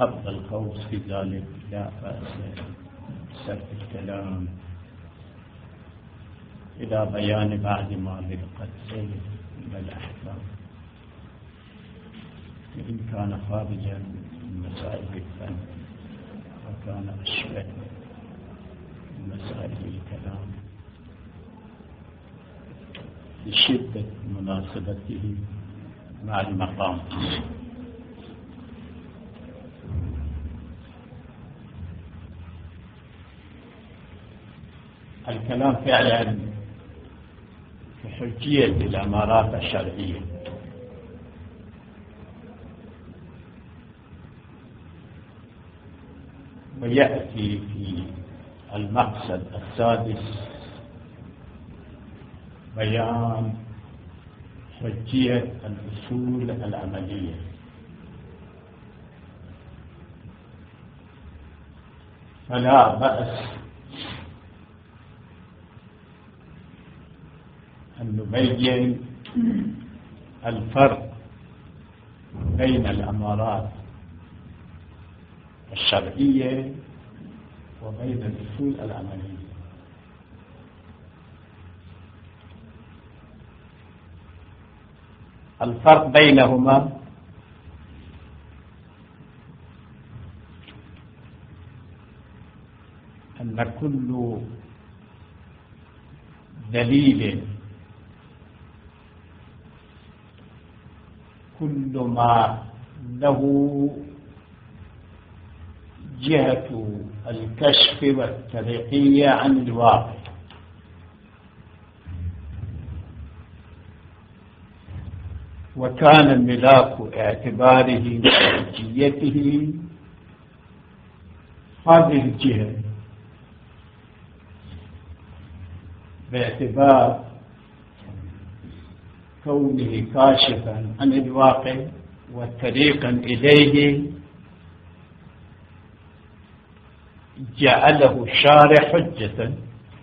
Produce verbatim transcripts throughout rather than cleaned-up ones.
قبل القوس في ذلك لا بأس سرد الكلام إلى بيان بعد ما للقتل من الأحكام، وإن كان خارجا من مسائل الفن وكان أشبه من مسائل الكلام لشدة مناسبته مع المقام. الكلام فعلا في حجية الأمارات الشرعية، ويأتي في المقصد السادس بيان حجية الأصول العملية. فلا بأس أن نبين الفرق بين الأمارات الشرعية وبين الأصول العملية. الفرق بينهما أن كل دليل كل ما له جهة الكشف والترقية عن الواقع وكان ملاك اعتباره وحجيته هذه الجهة باعتبار كونه كاشفا عن الواقع وطريقا إليه جعله الشارع حجة،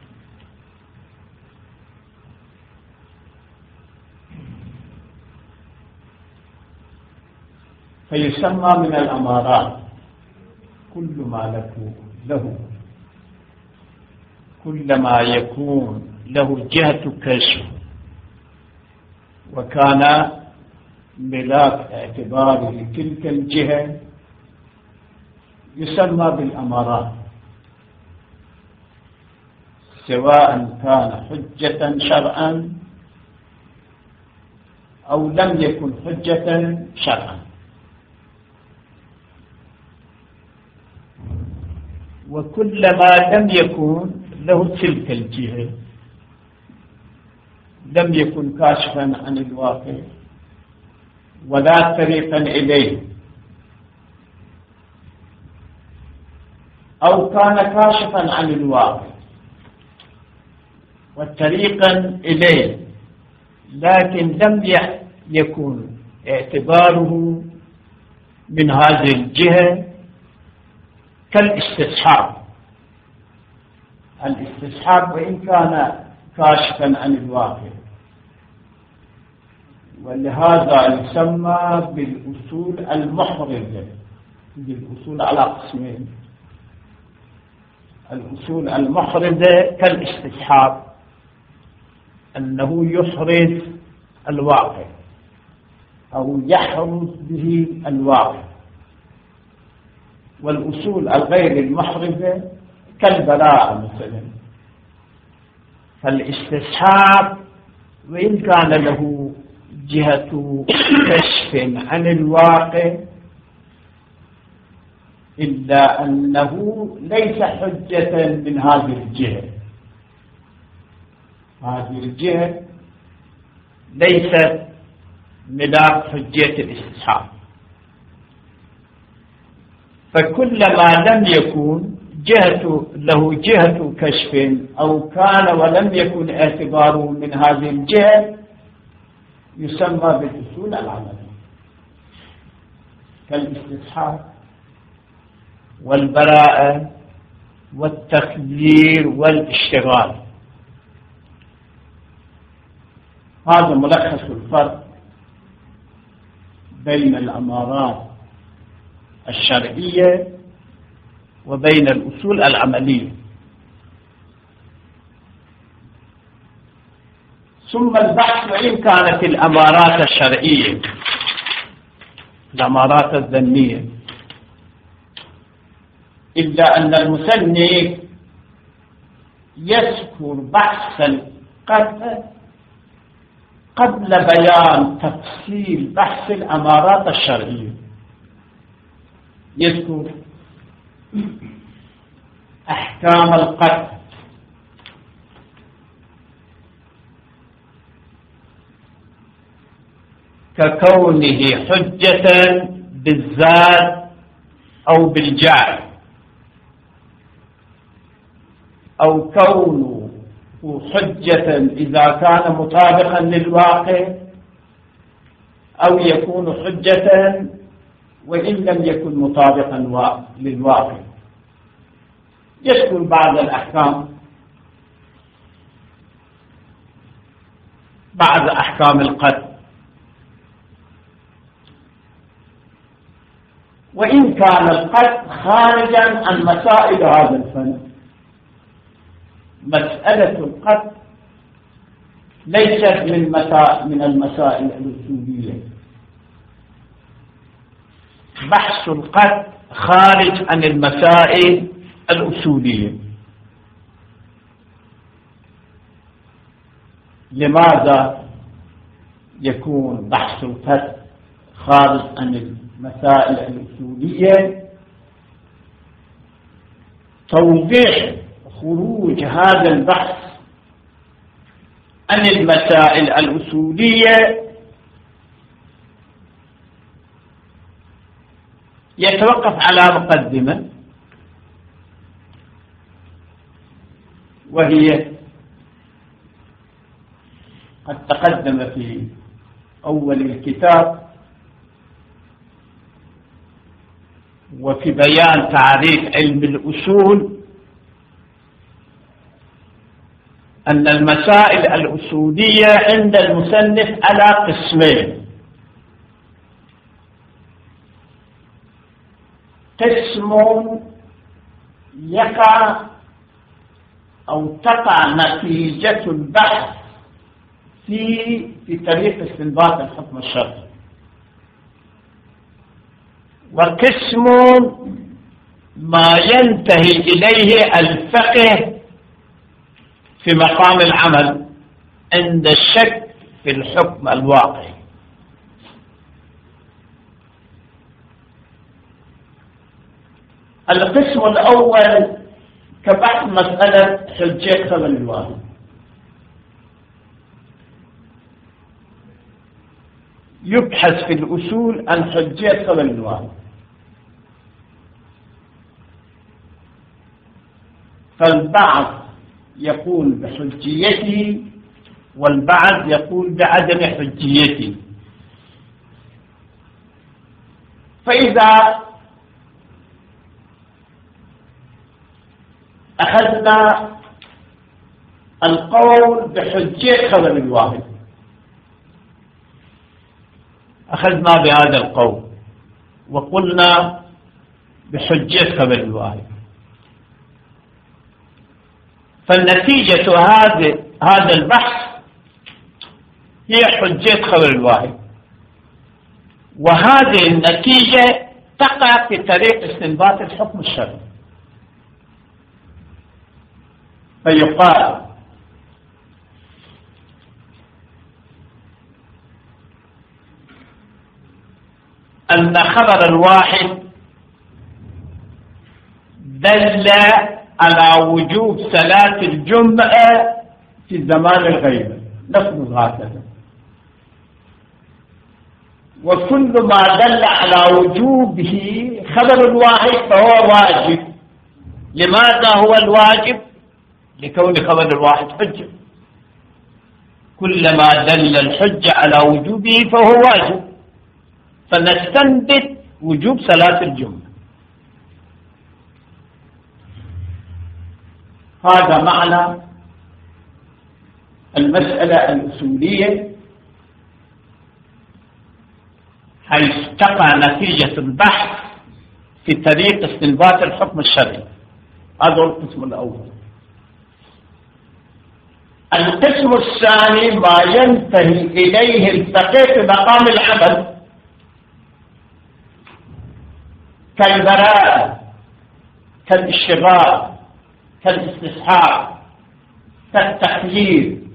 فيسمى من الأمارات كل ما له كل ما يكون له جهة كشف وكان ملاك اعتباره تلك الجهة يسمى بالأمارات، سواء كان حجة شرعا أو لم يكن حجة شرعا. وكلما لم يكن له تلك الجهة لم يكن كاشفا عن الواقع ولا طريقا إليه، أو كان كاشفا عن الواقع وطريقا إليه لكن لم يكن اعتباره من هذه الجهة كالاستصحاب. الاستصحاب وإن كان كاشفا عن الواقع، ولهذا يسمى بالأصول المحرزة. بالأصول على قسمين: الأصول المحرزة كالاستصحاب أنه يحرز الواقع أو يحرز به الواقع، والأصول الغير المحرزة كالبراءة مثلا. فالاستصحاب وإن كان له جهة كشف عن الواقع إلا أنه ليس حجة من هذه الجهة. هذه الجهة ليست ملاك حجية الاستصحاب. فكلما لم يكن جهة له جهة كشف أو كان ولم يكن اعتباره من هذه الجهة يسمى بالأصول العملية كالاستصحاب والبراءة والتخيير والاشتغال. هذا ملخص الفرق بين الأمارات الشرعية وبين الأصول العملية. ثم البحث وإن كانت الأمارات الشرعية الأمارات الذنية، إلا أن المصنف يذكر بحث القطع قبل بيان تفصيل بحث الأمارات الشرعية. يذكر أحكام القطع ككونه حجة بالذات أو بالجعل، أو كونه حجة إذا كان مطابقا للواقع، أو يكون حجة وإن لم يكن مطابقا للواقع. يذكر بعض الأحكام بعض أحكام القتل، وإن كان القتل خارجا عن مسائل هذا الفن. مسألة القتل ليست من من المسائل الأصولية. بحث القتل خارج عن المسائل الأصولية. لماذا يكون بحث القتل خارج عن المسائل الأصولية؟ توضيح خروج هذا البحث عن المسائل الأصولية يتوقف على مقدمة، وهي قد تقدم في أول الكتاب وفي بيان تعريف علم الأصول، أن المسائل الأصولية عند المصنف على قسمين: قسم يقع أو تقع نتيجة البحث في في طريق استنباط الحكم الشرعي، وقسم ما ينتهي إليه الفقه في مقام العمل عند الشك في الحكم الواقعي. القسم الأول كبحث مسألة حجية خبر الواحد، يبحث في الأصول عن حجية خبر الواحد، فالبعض يقول بحجيته والبعض يقول بعدم حجيته. فإذا أخذنا القول بحجية خبر الواحد، أخذنا بهذا القول وقلنا بحجية خبر الواحد، فالنتيجة هذا هذا البحث هي حجية خبر الواحد، وهذه النتيجة تقع في طريق استنباط الحكم الشرعي. فيقال أن خبر الواحد دل على وجوب صلاة الجمعة في زمان الغيبة، نفرض هكذا، وكل ما دل على وجوبه خبر الواحد فهو واجب. لماذا هو الواجب؟ لكون خبر الواحد حجة. كلما دل الحجة على وجوبه فهو واجب، فنستنبت وجوب صلاة الجمعة. هذا معنى المسألة الأصولية، حيث تقع نتيجة البحث في طريق استنباط الحكم الشرعي. هذا هو القسم الأول. القسم الثاني ما ينتهي إليه الفقيه في مقام العمل كالبراءة، كالاشتغال، كالاستصحاب، كالتحليل،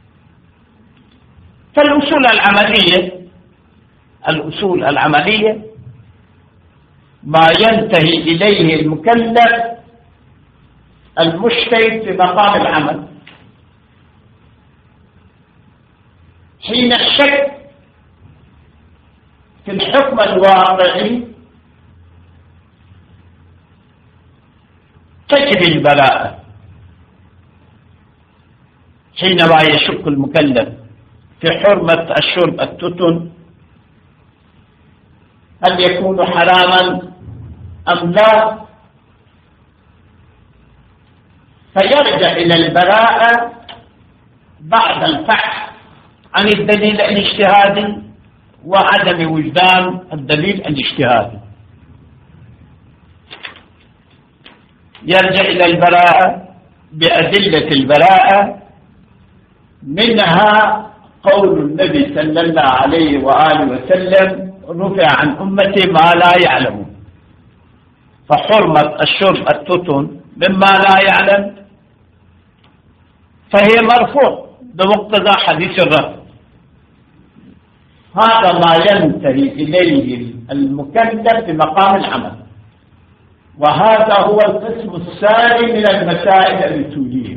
كالأصول العملية. الأصول العملية ما ينتهي إليه المكلف المجتهد في مقام العمل حين الشك في الحكم الواقعي تجري البراءة. حينما يشك المكلف في حرمة الشرب التتن هل يكون حراما أم لا، فيرجع إلى البراءة بعد البحث عن الدليل الاجتهادي وعدم وجدان الدليل الاجتهادي. يرجع إلى البراءة بأدلة البراءة، منها قول النبي صلى الله عليه وآله وسلم: رفع عن أمتي ما لا يعلمون. فحرمة الشرب التتن مما لا يعلم فهي مرفوع بمقتضى حديث الرفع. هذا ما ينتهي إليه المكلف في مقام العمل، وهذا هو القسم الثاني من المسائل الأصولية.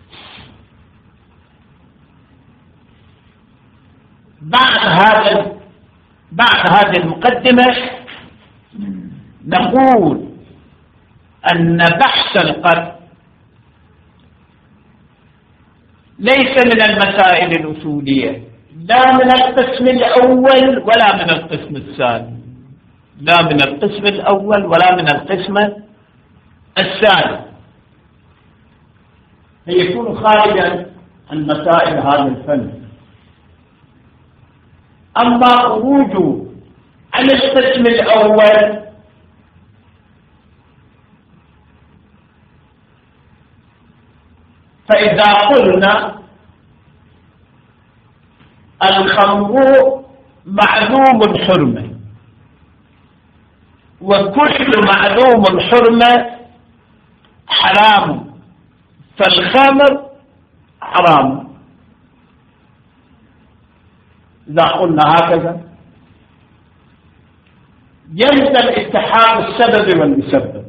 بعد هذا بعد هذه المقدمة نقول أن بحث القتل ليس من المسائل الأصولية، لا من القسم الأول ولا من القسم الثاني، لا من القسم الأول ولا من القسم الثاني، فيكون خارجا عن مسائل هذا الفن. أما خروجه عن القسم الأول فإذا قلنا الخمر معلوم الحرمة وكل معلوم الحرمة حرام، فالخمر حرام. إذا قلنا هكذا يلزم اتحاد السبب والمسبب.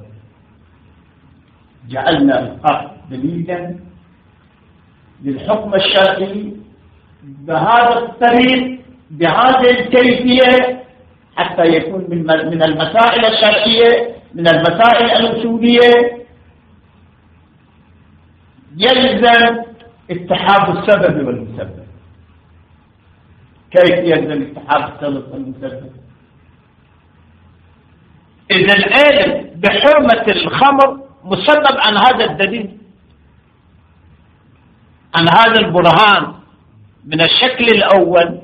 جعلنا القتل دليلا للحكم الشرعي بهذا الطريق بهذه الكيفية حتى يكون من المسائل الشرعية من المسائل الأصولية يلزم اتحاد السبب والمسبب. كيف يلزم اتحاد السبب والمسبب؟ إذا العلم بحرمة الخمر مسبب عن هذا الدليل، عن هذا البرهان من الشكل الأول،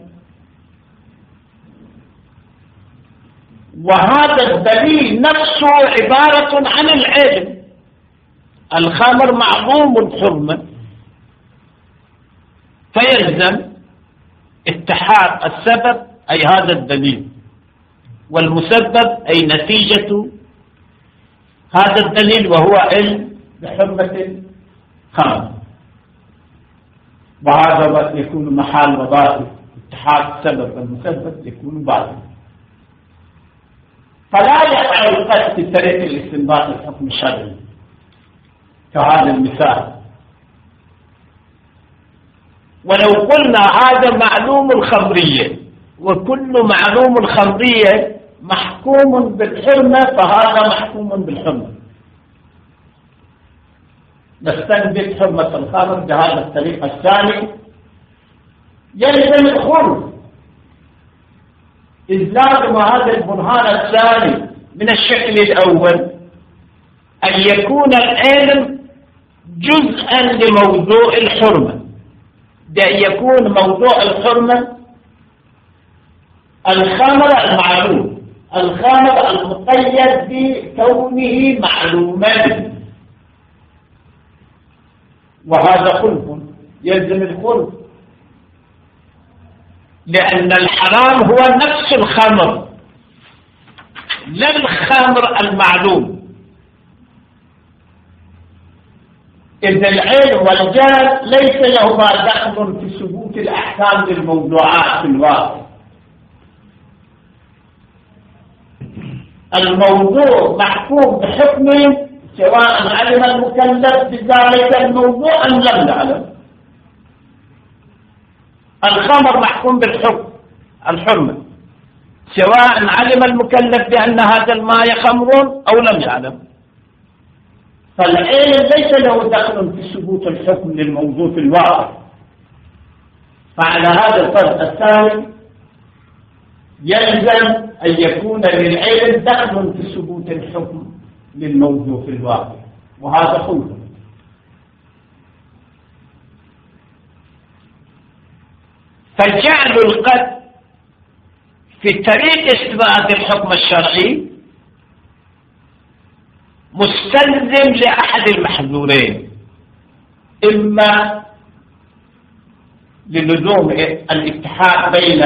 وهذا الدليل نفسه عبارة عن العلم. الخمر معلوم الحرمة، فيلزم اتحاد السبب أي هذا الدليل والمسبب أي نتيجة هذا الدليل وهو علم بحرمة الخمر، وهذا يكون محال وباطل. اتحاد السبب والمسبب يكون باطل، فلا يقع القتل في طريق الاستنباط الحكم الشرعي كهذا المثال. ولو قلنا هذا معلوم الخمرية وكل معلوم الخمرية محكوم بالحرمة فهذا محكوم بالحرمة، نستنبط حرمة الخمر بهذا الطريق الثاني، يلزم الخروج. إذ لازم هذا البرهان الثاني من الشكل الأول أن يكون العلم جزءا لموضوع الحرمة، بأن يكون موضوع الحرمة الخمر المعلوم الخامر المقيد بكونه معلوما، وهذا خلف يلزم الخلف، لأن الحرام هو نفس الخمر لا الخمر المعلوم. إذ العلم والجهل ليس لهما دخل في ثبوت الأحكام للموضوعات في الواقع. الموضوع محكوم بحكمه سواء علم المكلف بذلك الموضوع أم لم يعلم. الخمر محكوم بالحكم الحرمة سواء علم المكلف بأن هذا الماء خمر أو لم يعلم. فالعلم ليس له دخل في ثبوت الحكم للموضوع في الواقع. فعلى هذا الفرق الثاني يلزم أن يكون للعلم دخل في ثبوت الحكم للموضوع في الواقع، وهذا خلف. فجعل القد في طريق إثبات الحكم الشرعي مستلزم لأحد المحظورين، إما للزوم الاتحاد بين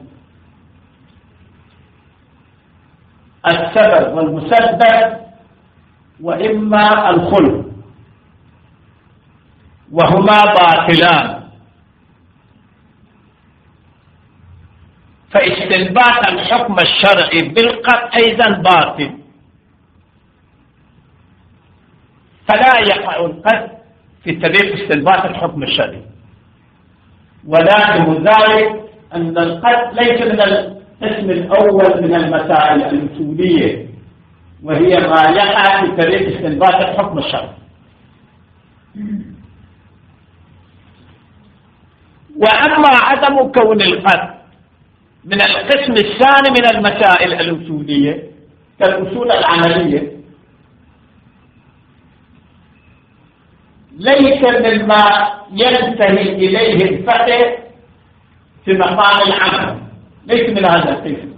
السبب والمسبب، وإما الخلف، وهما باطلان. فاستنباط الحكم الشرعي بالقطع أيضا باطل، فلا يقع القطع في طريق استنباط الحكم الشرعي. ولازم ذلك أن القطع ليس من القسم الأول من المسائل الأصولية، وهي ما يقع في طريق استنباط الحكم الشرعي. وأما عدم كون القطع من القسم الثاني من المسائل الأصولية كالأصول العملية، ليس مما ينتهي إليه الفقه في مقام العمل، ليس من هذا القسم.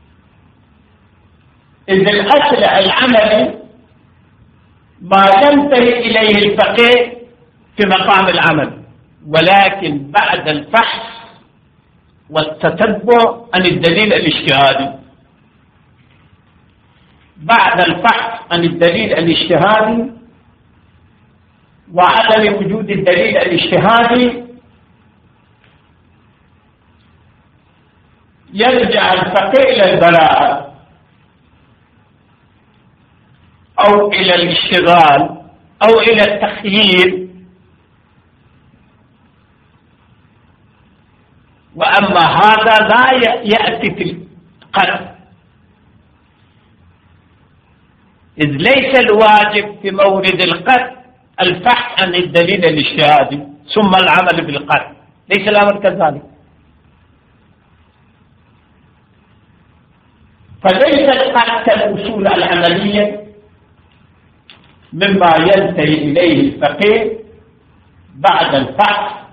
إذ الأصل العملي ما ينتهي إليه الفقه في مقام العمل، ولكن بعد الفحص والتتبع عن الدليل الاجتهادي، بعد الفحص عن الدليل الاجتهادي وعدم وجود الدليل الاجتهادي يرجع الفقيه إلى البراءة أو إلى الاشتغال أو إلى التخيير. وأما هذا لا يأتي في القطع، إذ ليس الواجب في مورد القطع البحث عن الدليل الاجتهادي ثم العمل بالقطع، ليس الأمر كذلك. فليس القطع كالأصول العملية مما ينتهي إليه الفقيه بعد الفحص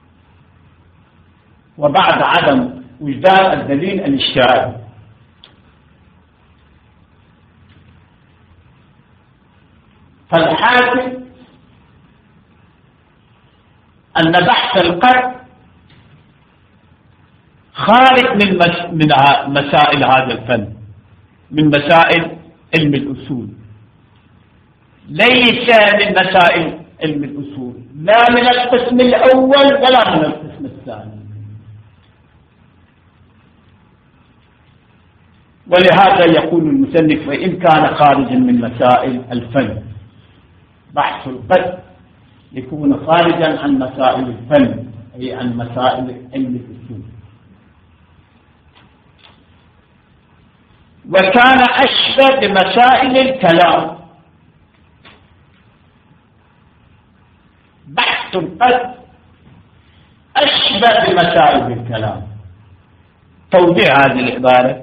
وبعد عدم وجدان الدليل الاجتهادي. فالحاكم أن بحث القطع خارج من من مسائل هذا الفن، من مسائل علم الأصول، ليس من مسائل علم الأصول، لا من القسم الأول ولا من القسم الثاني. ولهذا يقول المصنف: وإن كان خارجا من مسائل الفن، بحث القطع يكون خارجا عن مسائل الفن، أي عن مسائل علم الأصول. وكان أشبه بمسائل الكلام، بحث القطع أشبه بمسائل الكلام. توضيح هذه العبارة: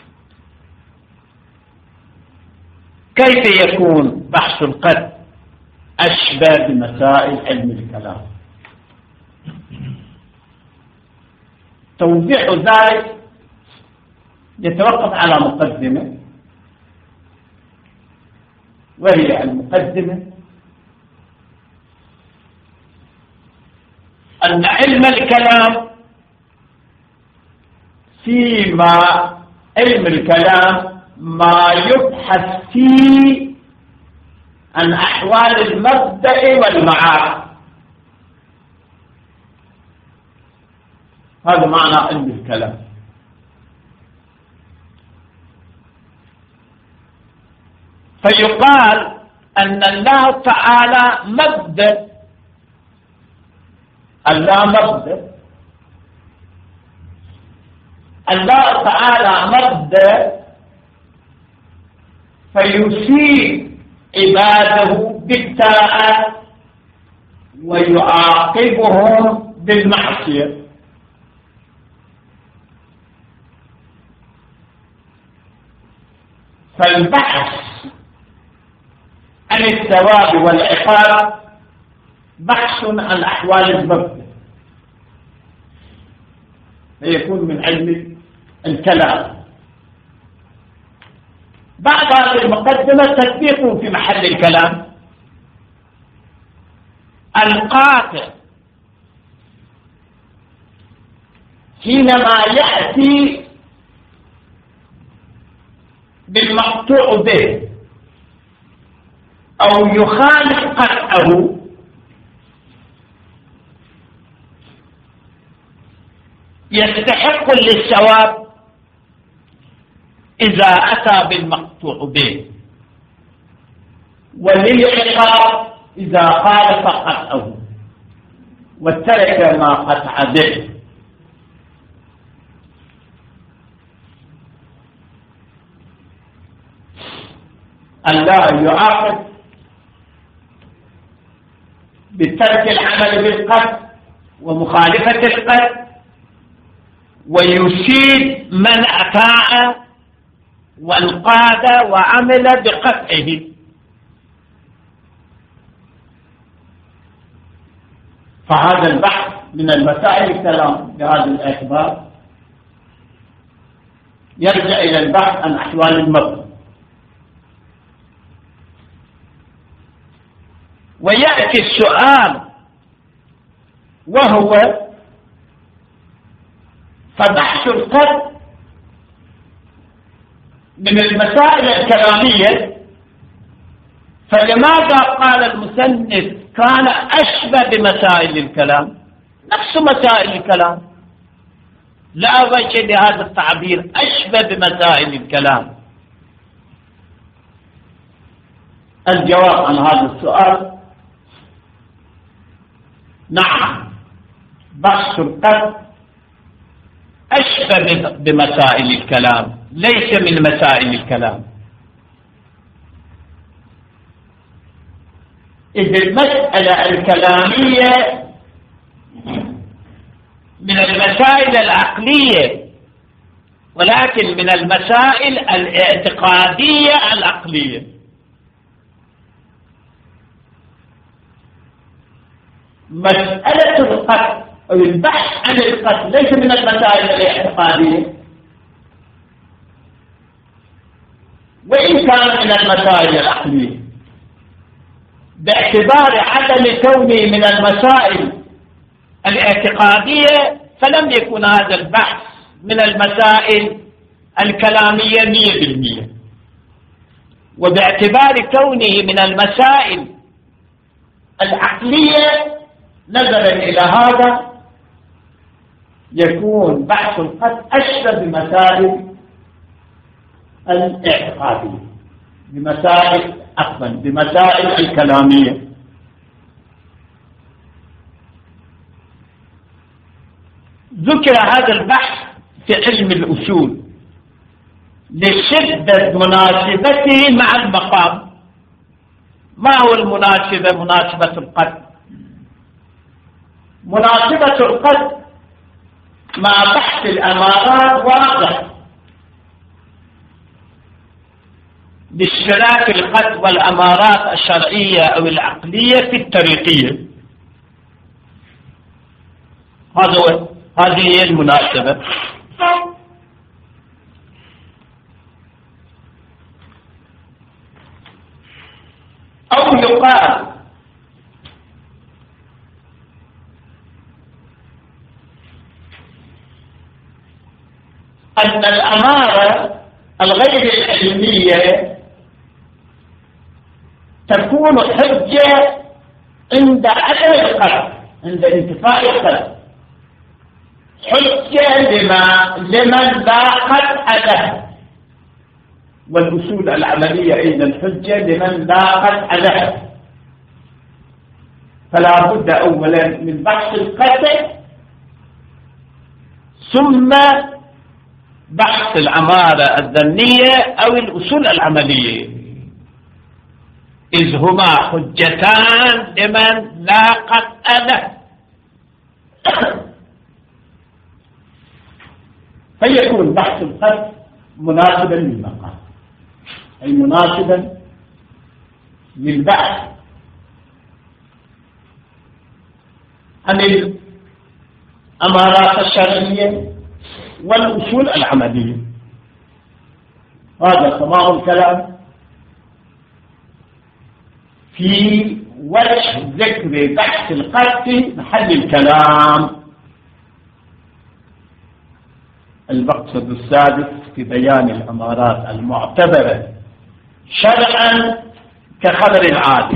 كيف يكون بحث القطع أشبه بمسائل علم الكلام؟ توضيح ذلك يتوقف على مقدمة، وهي المقدمة أن علم الكلام فيما علم الكلام ما يبحث فيه عن أحوال المبدأ والمعاد. هذا معنى علم الكلام. فيقال أن الله تعالى مبدأ، الله مبدأ، الله تعالى مبدأ، فيصيب عباده بالطاعة ويعاقبهم بالمعصية. فالبحث عن الثواب والعقاب بحث عن أحوال المبدأ، فيكون من علم الكلام. بعد هذه المقدمة تطبيق في محل الكلام القاطع، حينما يأتي بالمقطوع به أو يخالف قطعه يستحق للثواب إذا أتى بالمقطوع به، وللعقاب إذا خالف قطعه وترك ما قطع به. الله يعاقب بترك العمل بالقطع ومخالفة القطع، ويشيد من أطاع وانقاد وعمل بقطعه. فهذا البحث من المسائل الكلام بهذا الاعتبار يرجع إلى البحث عن أحوال المبدأ. ويأتي السؤال وهو فبحث القدر من المسائل الكلامية، فلماذا قال المصنف كان أشبه بمسائل الكلام؟ نفس مسائل الكلام، لا وجه لهذا التعبير أشبه بمسائل الكلام. الجواب عن هذا السؤال نعم، بحث القدر أشبه بمسائل الكلام، ليس من مسائل الكلام. إذ المسألة الكلامية من المسائل العقلية، ولكن من المسائل الاعتقادية العقلية. مسألة القتل أو البحث عن القتل ليس من المسائل الاعتقادية، وإن كان من المسائل العقلية، باعتبار عدم كونه من المسائل الاعتقادية فلم يكن هذا البحث من المسائل الكلامية مية بالمية. وباعتبار كونه من المسائل العقلية نظرا إلى هذا يكون بحث القتل أشبه بمسائل الاعتقادية، بمسائل عفوا بمسائل الكلامية. ذكر هذا البحث في علم الأصول لشدة مناسبته مع المقام. ما هو المناسبة؟ مناسبة القتل، مناسبة القتل مع بحث الأمارات واضح باشتراك القتل والأمارات الشرعية أو العقلية في الطريقية. هذا هذه هي المناسبة. أو يقال أن الأمارة الغير العلمية تكون حجة عند عدم القلب، عند انتفاء القلب، حجة لما لمن لاقت أذى، والأصول العملية أيضا حجة لمن لاقت أذى. فلا بد أولا من بحث القتل ثم بحث العمارة الظنية أو الأصول العملية، إذ هما حجتان لمن لاقت أذى. فيكون بحث القتل مناسبا للمقام، أي مناسبا للبحث عن الأمارات الشرعية والأصول العملية. هذا تمام الكلام في وجه ذكر بحث القتل محل الكلام. المقصد السادس في بيان الأمارات المعتبرة شرعا كخبر العادي،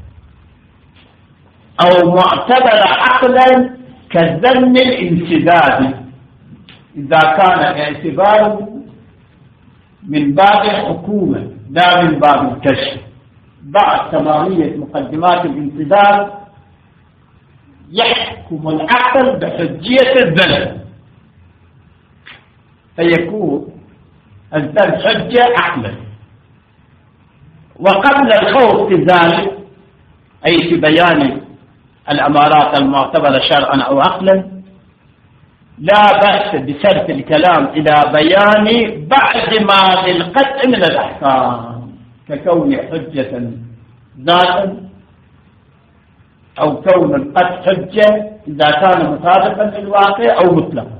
أو معتبرة عقلا كالظن الانسدادي، إذا كان اعتباره من باب الحكومة لا من باب الكشف. بعد تمامية مقدمات الانسداد يحكم العقل بحجية الظن، فيكون الظن حجة عقلا. وقبل الخوض في ذلك، أي في بيان الأمارات المعتبرة شرعا أو عقلا، لا بأس بسرد الكلام إلى بيان بعض ما للقطع من الأحكام، ككون حجة ذاتا أو كون القطع حجة إذا كان مطابقا للواقع أو مطلقا.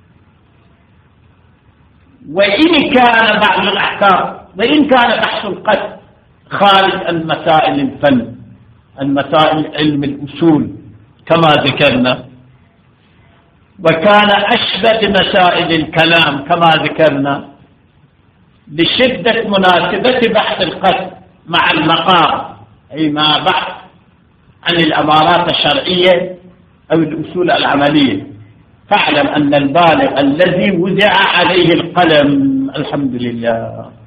وإن كان بعض الأحكام وإن كان بحث القطع خارج عن مسائل الفن، عن مسائل علم الأصول كما ذكرنا، وكان أشبه بمسائل الكلام كما ذكرنا، لشدة مناسبة بحث القتل مع المقام، أي مع بحث عن الأمارات الشرعية أو الأصول العملية. فاعلم أن البالغ الذي وزع عليه القلم الحمد لله